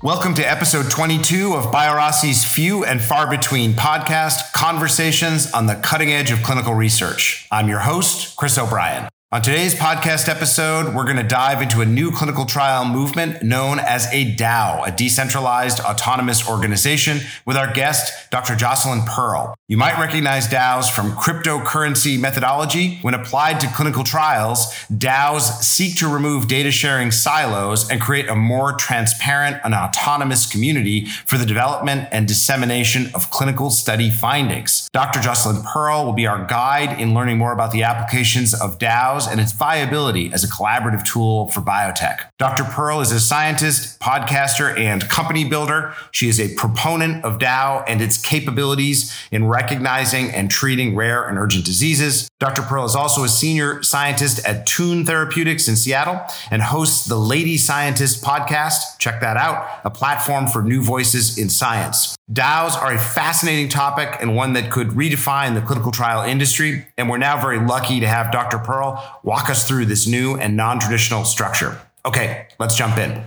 Welcome to episode 22 of BioRossi's Few and Far Between podcast, Conversations on the Cutting Edge of Clinical Research. I'm your host, Chris O'Brien. On today's podcast episode, we're going to dive into a new clinical trial movement known as a DAO, a decentralized autonomous organization, with our guest, Dr. Jocelyn Pearl. You might recognize DAOs from cryptocurrency methodology. When applied to clinical trials, DAOs seek to remove data sharing silos and create a more transparent and autonomous community for the development and dissemination of clinical study findings. Dr. Jocelyn Pearl will be our guide in learning more about the applications of DAOs and its viability as a collaborative tool for biotech. Dr. Pearl is a scientist, podcaster, and company builder. She is a proponent of DAO and its capabilities in recognizing and treating rare and urgent diseases. Dr. Pearl is also a senior scientist at Tune Therapeutics in Seattle and hosts the Lady Scientist podcast. Check that out, a platform for new voices in science. DAOs are a fascinating topic and one that could redefine the clinical trial industry, and we're now very lucky to have Dr. Pearl walk us through this new and non-traditional structure. Okay, let's jump in.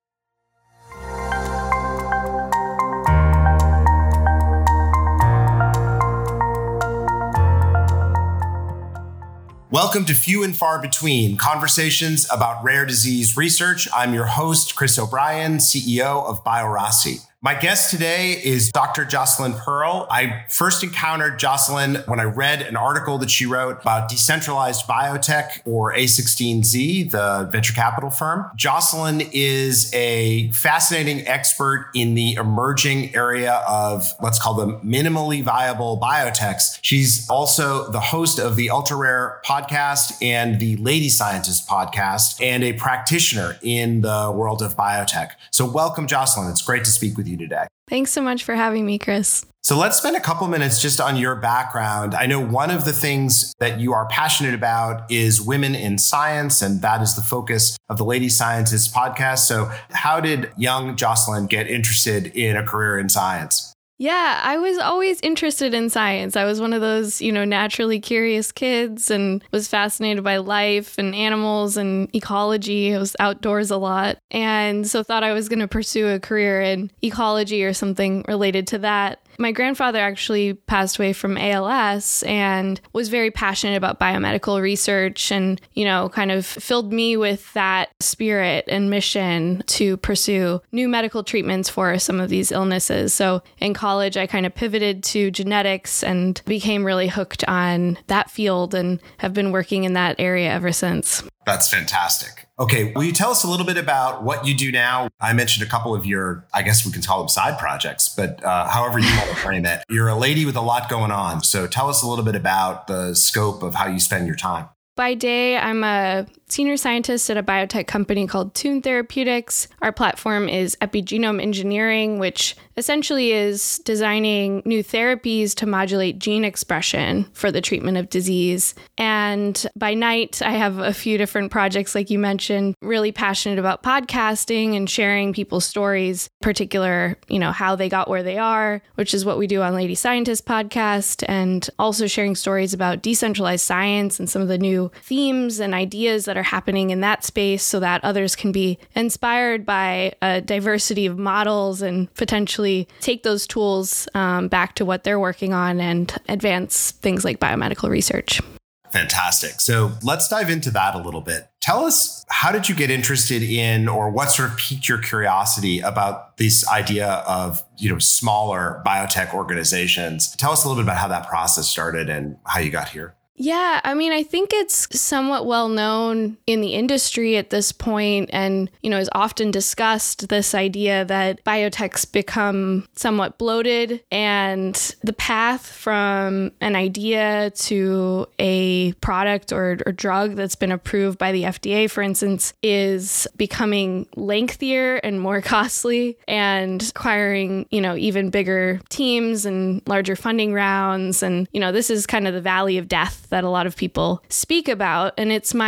Welcome to Few and Far Between, conversations about rare disease research. I'm your host, Chris O'Brien, CEO of BioRossi. My guest today is Dr. Jocelyn Pearl. I first encountered Jocelyn when I read an article that she wrote about Decentralized Biotech, or A16Z, the venture capital firm. Jocelyn is a fascinating expert in the emerging area of, let's call them minimally viable biotechs. She's also the host of the Ultra Rare podcast and the Lady Scientist podcast, and a practitioner in the world of biotech. So welcome, Jocelyn. It's great to speak with you today. Thanks so much for having me, Chris. So let's spend a couple minutes just on your background. I know one of the things that you are passionate about is women in science, and that is the focus of the Lady Scientist podcast. So how did young Jocelyn get interested in a career in science? Yeah, I was always interested in science. I was one of those, naturally curious kids and was fascinated by life and animals and ecology. I was outdoors a lot. And so thought I was going to pursue a career in ecology or something related to that. My grandfather actually passed away from ALS and was very passionate about biomedical research and, kind of filled me with that spirit and mission to pursue new medical treatments for some of these illnesses. So in college, I kind of pivoted to genetics and became really hooked on that field and have been working in that area ever since. That's fantastic. Okay, will you tell us a little bit about what you do now? I mentioned a couple of your, I guess we can call them side projects, but however you want to frame it. You're a lady with a lot going on. So tell us a little bit about the scope of how you spend your time. By day, I'm a senior scientist at a biotech company called Tune Therapeutics. Our platform is epigenome engineering, which essentially is designing new therapies to modulate gene expression for the treatment of disease. And by night, I have a few different projects, like you mentioned, really passionate about podcasting and sharing people's stories, particular, how they got where they are, which is what we do on Lady Scientist podcast, and also sharing stories about decentralized science and some of the new themes and ideas that are happening in that space so that others can be inspired by a diversity of models and potentially take those tools back to what they're working on and advance things like biomedical research. Fantastic. So let's dive into that a little bit. Tell us, how did you get interested in, or what sort of piqued your curiosity about this idea of, smaller biotech organizations? Tell us a little bit about how that process started and how you got here. Yeah, I think it's somewhat well known in the industry at this point and, is often discussed, this idea that biotechs become somewhat bloated and the path from an idea to a product or drug that's been approved by the FDA, for instance, is becoming lengthier and more costly and requiring, even bigger teams and larger funding rounds. And, this is kind of the valley of death that a lot of people speak about. And it's my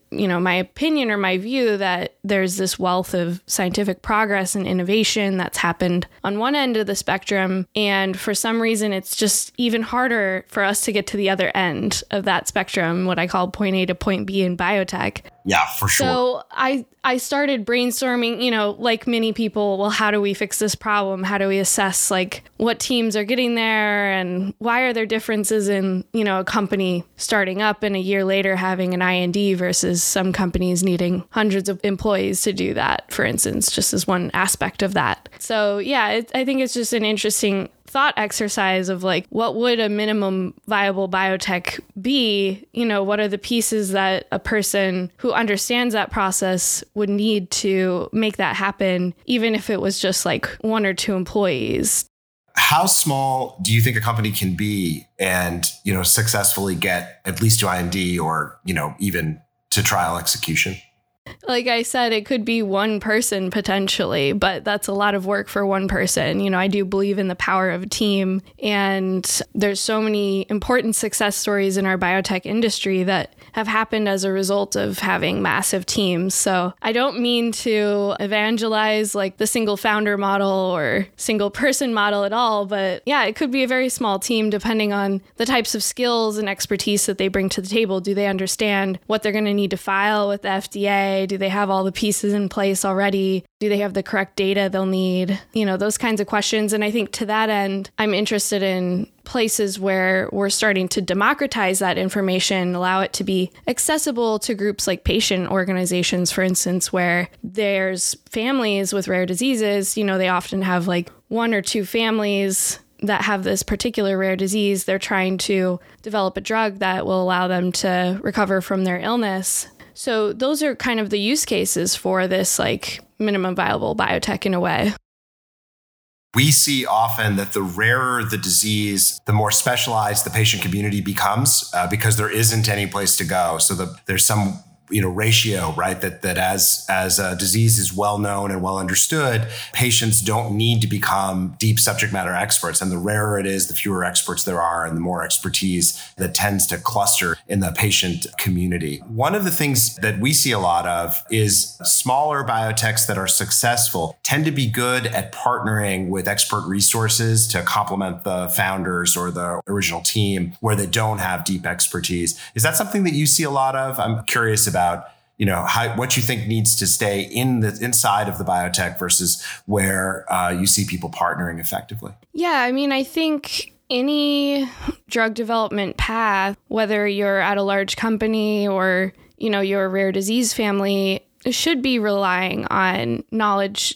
my opinion or my view that there's this wealth of scientific progress and innovation that's happened on one end of the spectrum. And for some reason, it's just even harder for us to get to the other end of that spectrum, what I call point A to point B in biotech. Yeah, for sure. So I started brainstorming, like many people, well, how do we fix this problem? How do we assess like what teams are getting there and why are there differences in, a company starting up and a year later having an IND versus some companies needing hundreds of employees to do that, for instance, just as one aspect of that. So yeah, I think it's just an interesting thought exercise of like, what would a minimum viable biotech be? What are the pieces that a person who understands that process would need to make that happen, even if it was just like 1 or 2 employees? How small do you think a company can be and, successfully get at least to IND or, even to trial execution? Like I said, it could be one person potentially, but that's a lot of work for one person. I do believe in the power of a team, and there's so many important success stories in our biotech industry that have happened as a result of having massive teams. So I don't mean to evangelize like the single founder model or single person model at all, but yeah, it could be a very small team depending on the types of skills and expertise that they bring to the table. Do they understand what they're going to need to file with the FDA? Do they have all the pieces in place already? Do they have the correct data they'll need? Those kinds of questions. And I think to that end, I'm interested in places where we're starting to democratize that information, allow it to be accessible to groups like patient organizations, for instance, where there's families with rare diseases. They often have like 1 or 2 families that have this particular rare disease. They're trying to develop a drug that will allow them to recover from their illness. So those are kind of the use cases for this like minimum viable biotech in a way. We see often that the rarer the disease, the more specialized the patient community becomes because there isn't any place to go. So there's some ratio, right? That as a disease is well known and well understood, patients don't need to become deep subject matter experts. And the rarer it is, the fewer experts there are, and the more expertise that tends to cluster in the patient community. One of the things that we see a lot of is smaller biotechs that are successful tend to be good at partnering with expert resources to complement the founders or the original team where they don't have deep expertise. Is that something that you see a lot of? I'm curious about what you think needs to stay inside of the biotech versus where you see people partnering effectively. Yeah, I think any drug development path, whether you're at a large company or, you're a rare disease family, should be relying on knowledge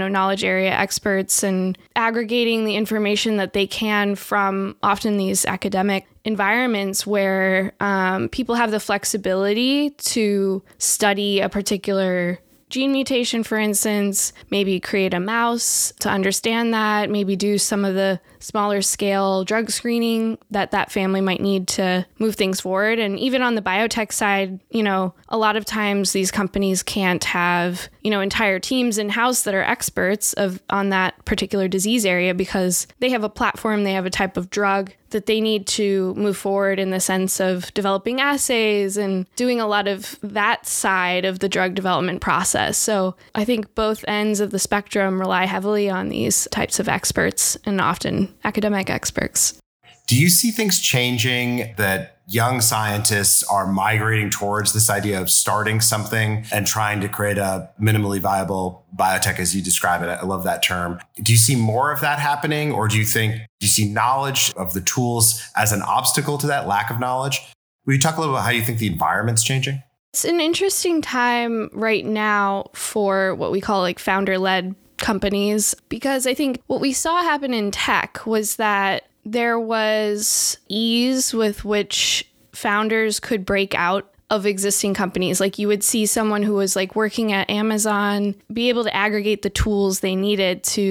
area experts and aggregating the information that they can from often these academic environments where people have the flexibility to study a particular gene mutation, for instance, maybe create a mouse to understand that, maybe do some of the smaller scale drug screening that family might need to move things forward. And even on the biotech side, a lot of times these companies can't have, entire teams in-house that are experts on that particular disease area because they have a platform, they have a type of drug that they need to move forward in the sense of developing assays and doing a lot of that side of the drug development process. So I think both ends of the spectrum rely heavily on these types of experts and often academic experts. Do you see things changing that young scientists are migrating towards this idea of starting something and trying to create a minimally viable biotech, as you describe it? I love that term. Do you see more of that happening, or do you see knowledge of the tools as an obstacle to that lack of knowledge? Will you talk a little about how you think the environment's changing? It's an interesting time right now for what we call like founder-led companies, because I think what we saw happen in tech was that there was ease with which founders could break out of existing companies. Like you would see someone who was like working at Amazon be able to aggregate the tools they needed to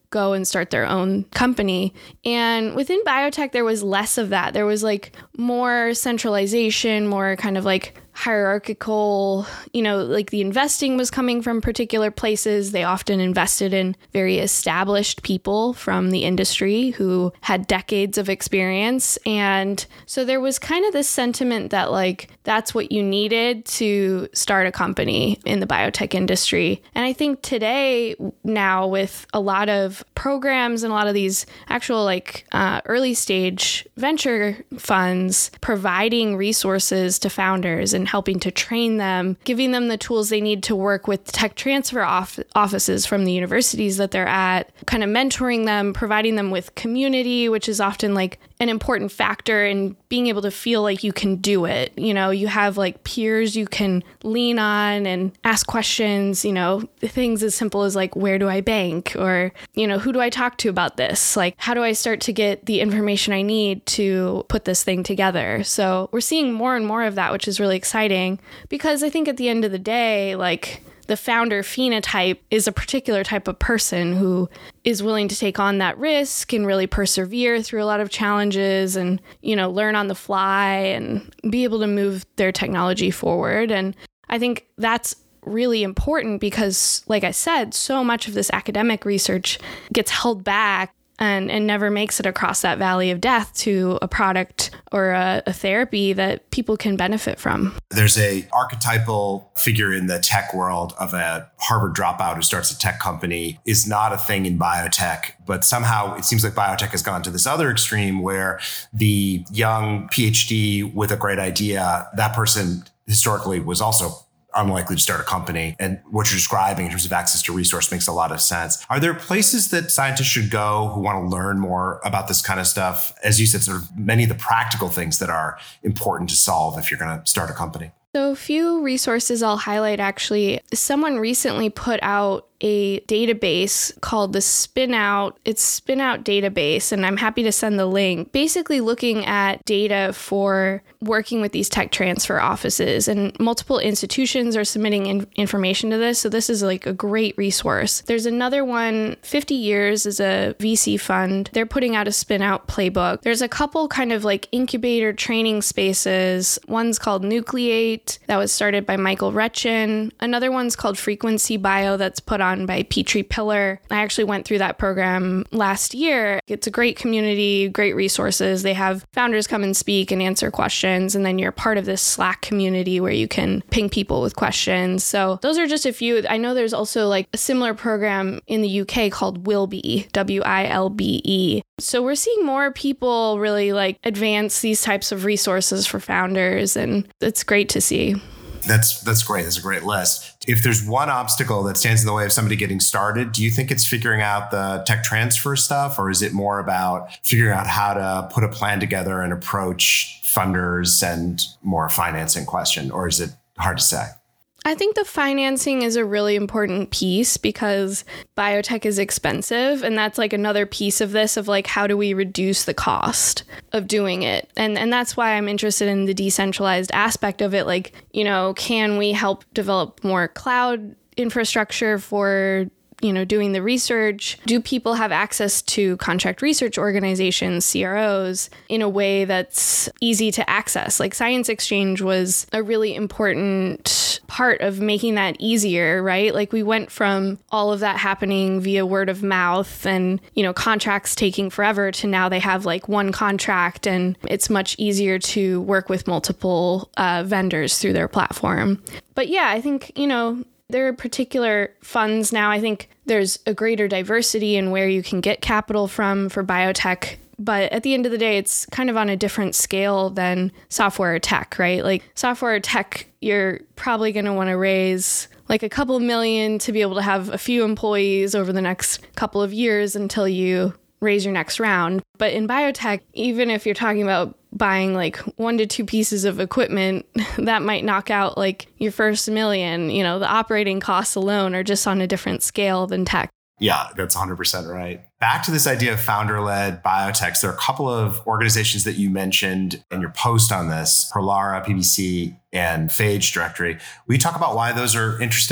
go and start their own company. And within biotech, there was less of that. There was like more centralization, more kind of like hierarchical, like the investing was coming from particular places. They often invested in very established people from the industry who had decades of experience. And so there was kind of this sentiment that like, that's what you needed to start a company in the biotech industry. And I think today, now with a lot of programs and a lot of these actual like early stage venture funds providing resources to founders and helping to train them, giving them the tools they need to work with tech transfer offices from the universities that they're at, kind of mentoring them, providing them with community, which is often like an important factor in being able to feel like you can do it. You have like peers you can lean on and ask questions, things as simple as like, where do I bank? Or, who do I talk to about this? Like, how do I start to get the information I need to put this thing together? So we're seeing more and more of that, which is really exciting because I think at the end of the day, like, the founder phenotype is a particular type of person who is willing to take on that risk and really persevere through a lot of challenges and, learn on the fly and be able to move their technology forward. And I think that's really important because, like I said, so much of this academic research gets held back and never makes it across that valley of death to a product or a therapy that people can benefit from. There's a archetypal figure in the tech world of a Harvard dropout who starts a tech company is not a thing in biotech, but somehow it seems like biotech has gone to this other extreme where the young PhD with a great idea, that person historically was also unlikely to start a company. And what you're describing in terms of access to resource makes a lot of sense. Are there places that scientists should go who want to learn more about this kind of stuff? As you said, sort of many of the practical things that are important to solve if you're going to start a company. So a few resources I'll highlight actually. Someone recently put out a database called the Spinout. It's Spinout database, and I'm happy to send the link. Basically looking at data for working with these tech transfer offices, and multiple institutions are submitting information to this. So this is like a great resource. There's another one, 50 Years is a VC fund. They're putting out a Spinout playbook. There's a couple kind of like incubator training spaces. One's called Nucleate that was started by Michael Retchen. Another one's called Frequency Bio that's put on by Petrie Pillar. I actually went through that program last year. It's a great community, great resources. They have founders come and speak and answer questions, and then you're part of this Slack community where you can ping people with questions. So those are just a few. I know there's also like a similar program in the UK called Wilbe, WILBE. So we're seeing more people really like advance these types of resources for founders, and it's great to see. That's great. That's a great list. If there's one obstacle that stands in the way of somebody getting started, do you think it's figuring out the tech transfer stuff, or is it more about figuring out how to put a plan together and approach funders and more financing question, or is it hard to say? I think the financing is a really important piece because biotech is expensive. And that's like another piece of this of like, how do we reduce the cost of doing it? And that's why I'm interested in the decentralized aspect of it. Like, can we help develop more cloud infrastructure for doing the research? Do people have access to contract research organizations, CROs, in a way that's easy to access? Like Science Exchange was a really important part of making that easier, right? Like we went from all of that happening via word of mouth and, contracts taking forever to now they have like one contract and it's much easier to work with multiple vendors through their platform. But yeah, I think, there are particular funds now. I think there's a greater diversity in where you can get capital from for biotech. But at the end of the day, it's kind of on a different scale than software or tech, right? Like software or tech, you're probably going to want to raise like a couple million to be able to have a few employees over the next couple of years until you raise your next round. But in biotech, even if you're talking about buying like 1 to 2 pieces of equipment, that might knock out like your first $1 million. The operating costs alone are just on a different scale than tech. Yeah, that's 100% right. Back to this idea of founder-led biotechs, there are a couple of organizations that you mentioned in your post on this, Prolara, PBC, and Phage Directory. Will you talk about why those are interesting?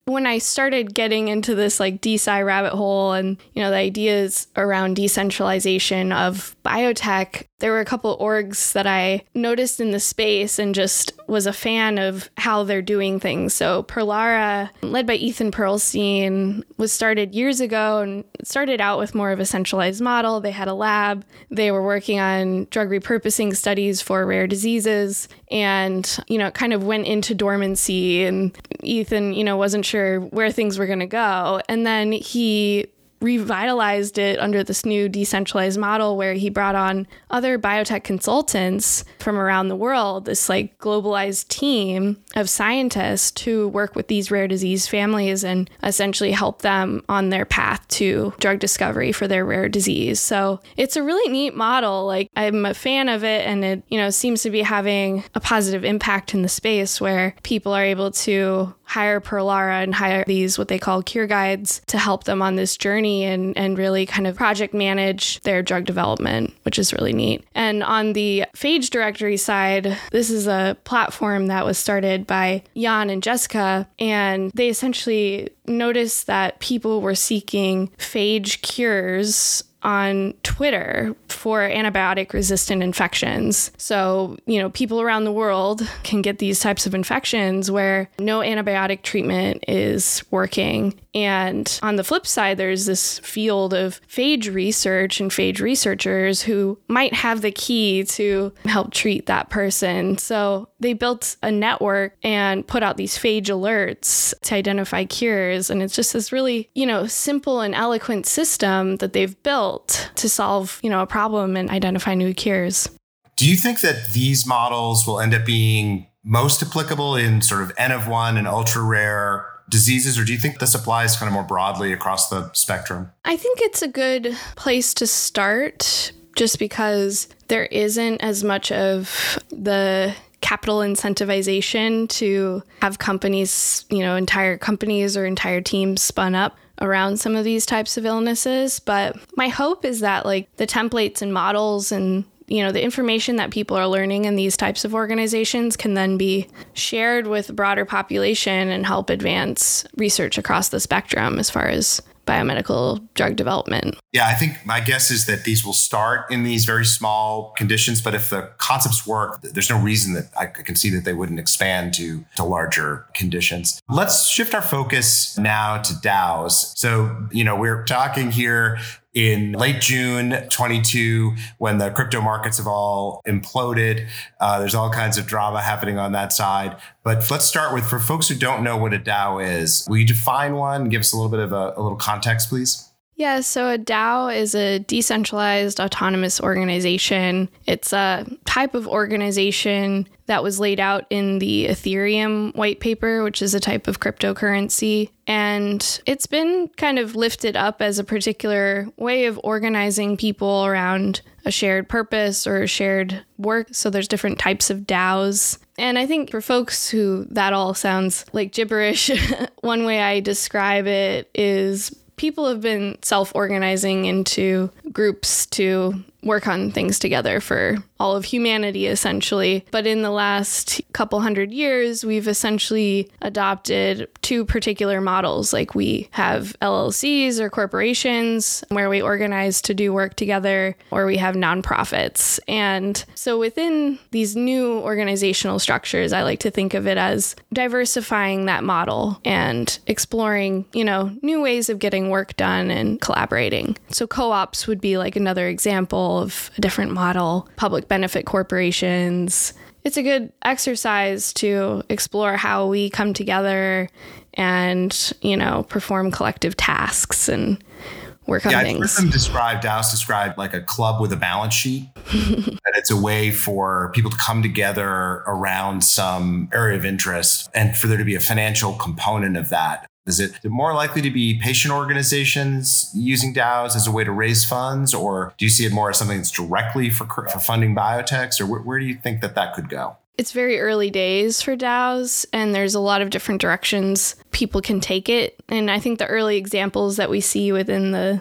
when I started getting into this like DeSci rabbit hole and, the ideas around decentralization of biotech, there were a couple orgs that I noticed in the space and just was a fan of how they're doing things. So Perlara, led by Ethan Perlstein, was started years ago and started out with more of a centralized model. They had a lab. They were working on drug repurposing studies for rare diseases and, it kind of went into dormancy, and Ethan, wasn't sure where things were going to go. And then he revitalized it under this new decentralized model where he brought on other biotech consultants from around the world, this like globalized team of scientists who work with these rare disease families and essentially help them on their path to drug discovery for their rare disease. So it's a really neat model. Like, I'm a fan of it, and it, seems to be having a positive impact in the space where people are able to hire Perlara and hire these what they call cure guides to help them on this journey and really kind of project manage their drug development, which is really neat. And on the Phage directory side, this is a platform that was started by Jan and Jessica, and they essentially noticed that people were seeking phage cures on Twitter for antibiotic-resistant infections. So, people around the world can get these types of infections where no antibiotic treatment is working. And on the flip side, there's this field of phage research and phage researchers who might have the key to help treat that person. So they built a network and put out these phage alerts to identify cures. And it's just this really, simple and eloquent system that they've built to solve, a problem and identify new cures. Do you think that these models will end up being most applicable in sort of N of 1 and ultra rare diseases, or do you think this applies kind of more broadly across the spectrum? I think it's a good place to start just because there isn't as much of the capital incentivization to have companies, entire companies or entire teams spun up around some of these types of illnesses. But my hope is that like the templates and models and the information that people are learning in these types of organizations can then be shared with the broader population and help advance research across the spectrum as far as biomedical drug development. Yeah, I think my guess is that these will start in these very small conditions, but if the concepts work, there's no reason that I can see that they wouldn't expand to larger conditions. Let's shift our focus now to DAOs. So, we're talking here in late June 22, when the crypto markets have all imploded. There's all kinds of drama happening on that side. But let's start with, for folks who don't know what a DAO is, will you define one? Give us a little bit of a little context, please. Yeah, so a DAO is a decentralized autonomous organization. It's a type of organization that was laid out in the Ethereum white paper, which is a type of cryptocurrency. And it's been kind of lifted up as a particular way of organizing people around a shared purpose or a shared work. So there's different types of DAOs. And I think for folks who that all sounds like gibberish, one way I describe it is people have been self-organizing into groups to work on things together for all of humanity, essentially. But in the last couple hundred years, we've essentially adopted two particular models. Like we have LLCs or corporations where we organize to do work together, or we have nonprofits. And so within these new organizational structures, I like to think of it as diversifying that model and exploring, new ways of getting work done and collaborating. So co-ops would be like another example of a different model. Public benefit corporations. It's a good exercise to explore how we come together and, perform collective tasks and work on things. I've heard DAOs described like a club with a balance sheet. That it's a way for people to come together around some area of interest and for there to be a financial component of that. Is it more likely to be patient organizations using DAOs as a way to raise funds, or do you see it more as something that's directly for funding biotechs, or where do you think that could go? It's very early days for DAOs, and there's a lot of different directions people can take it. And I think the early examples that we see within the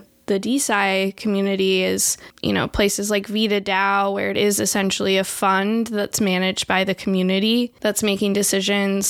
DeSci community is, places like Vita DAO, where it is essentially a fund that's managed by the community that's making decisions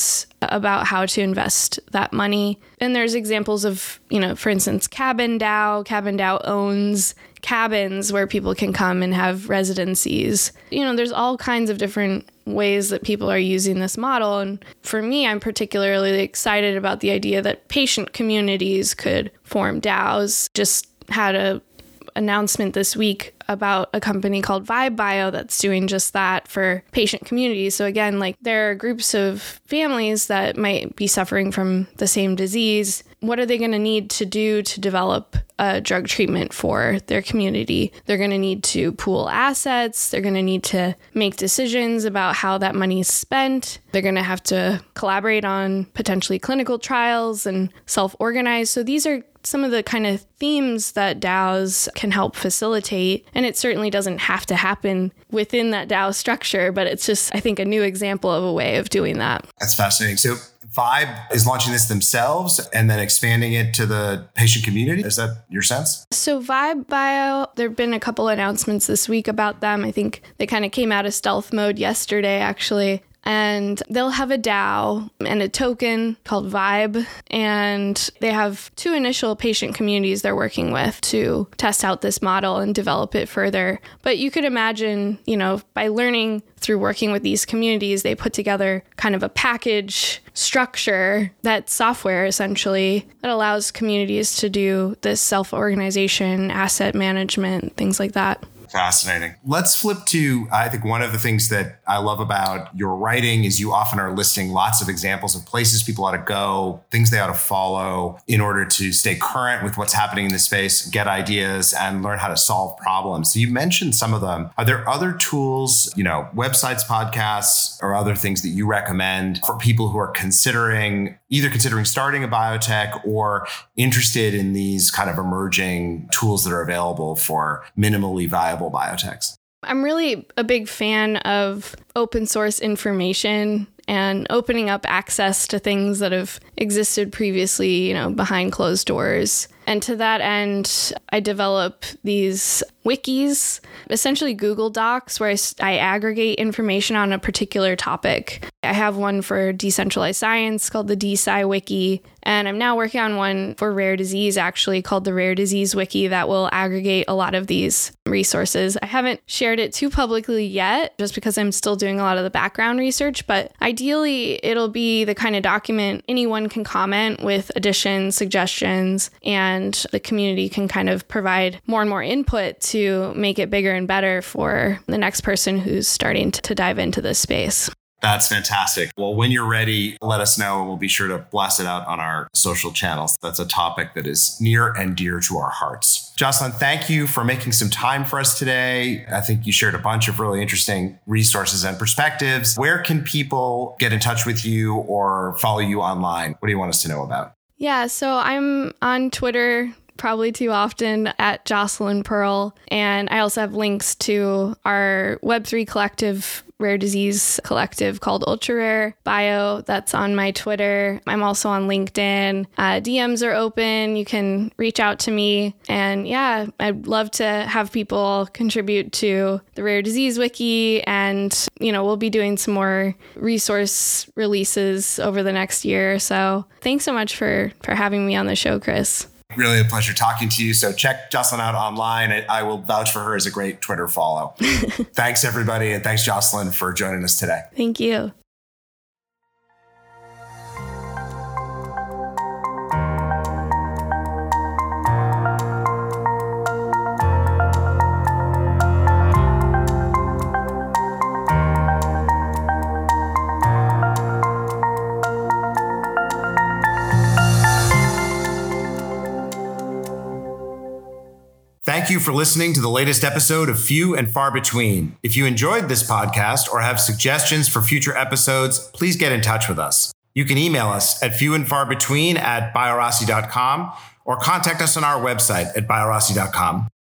about how to invest that money. And there's examples of, for instance, Cabin DAO. Cabin DAO owns cabins where people can come and have residencies. There's all kinds of different ways that people are using this model. And for me, I'm particularly excited about the idea that patient communities could form DAOs. Just had a announcement this week about a company called Vibe Bio that's doing just that for patient communities. So again, there are groups of families that might be suffering from the same disease. What are they going to need to do to develop a drug treatment for their community? They're going to need to pool assets. They're going to need to make decisions about how that money is spent. They're going to have to collaborate on potentially clinical trials and self-organize. So these are some of the kind of themes that DAOs can help facilitate. And it certainly doesn't have to happen within that DAO structure, but it's just, I think, a new example of a way of doing that. That's fascinating. So Vibe is launching this themselves and then expanding it to the patient community. Is that your sense? So Vibe Bio, there have been a couple announcements this week about them. I think they kind of came out of stealth mode yesterday, actually. And they'll have a DAO and a token called Vibe. And they have 2 initial patient communities they're working with to test out this model and develop it further. But you could imagine, by learning through working with these communities, they put together kind of a package structure, that software essentially, that allows communities to do this self-organization, asset management, things like that. Fascinating. Let's flip to, I think one of the things that I love about your writing is you often are listing lots of examples of places people ought to go, things they ought to follow in order to stay current with what's happening in the space, get ideas, and learn how to solve problems. So you mentioned some of them. Are there other tools, websites, podcasts, or other things that you recommend for people who are either considering starting a biotech or interested in these kind of emerging tools that are available for minimally viable biotechs? I'm really a big fan of open source information and opening up access to things that have existed previously, behind closed doors. And to that end, I develop these wikis, essentially Google Docs, where I aggregate information on a particular topic. I have one for decentralized science called the DeSci Wiki, and I'm now working on one for rare disease, actually, called the Rare Disease Wiki, that will aggregate a lot of these resources. I haven't shared it too publicly yet, just because I'm still doing a lot of the background research, but ideally, it'll be the kind of document anyone can comment with additions, suggestions, and the community can kind of provide more and more input to make it bigger and better for the next person who's starting to dive into this space. That's fantastic. Well, when you're ready, let us know and we'll be sure to blast it out on our social channels. That's a topic that is near and dear to our hearts. Jocelyn, thank you for making some time for us today. I think you shared a bunch of really interesting resources and perspectives. Where can people get in touch with you or follow you online? What do you want us to know about? Yeah, so I'm on Twitter probably too often at Jocelyn Pearl. And I also have links to our Web3 collective, rare disease collective called Ultra Rare Bio. That's on my Twitter. I'm also on LinkedIn. DMs are open. You can reach out to me. And yeah, I'd love to have people contribute to the Rare Disease Wiki. And, we'll be doing some more resource releases over the next year. So thanks so much for having me on the show, Chris. Really a pleasure talking to you. So check Jocelyn out online. I will vouch for her as a great Twitter follow. Thanks, everybody. And thanks, Jocelyn, for joining us today. Thank you. Thank you for listening to the latest episode of Few and Far Between. If you enjoyed this podcast or have suggestions for future episodes, please get in touch with us. You can email us at fewandfarbetween@biorossi.com or contact us on our website at biorossi.com.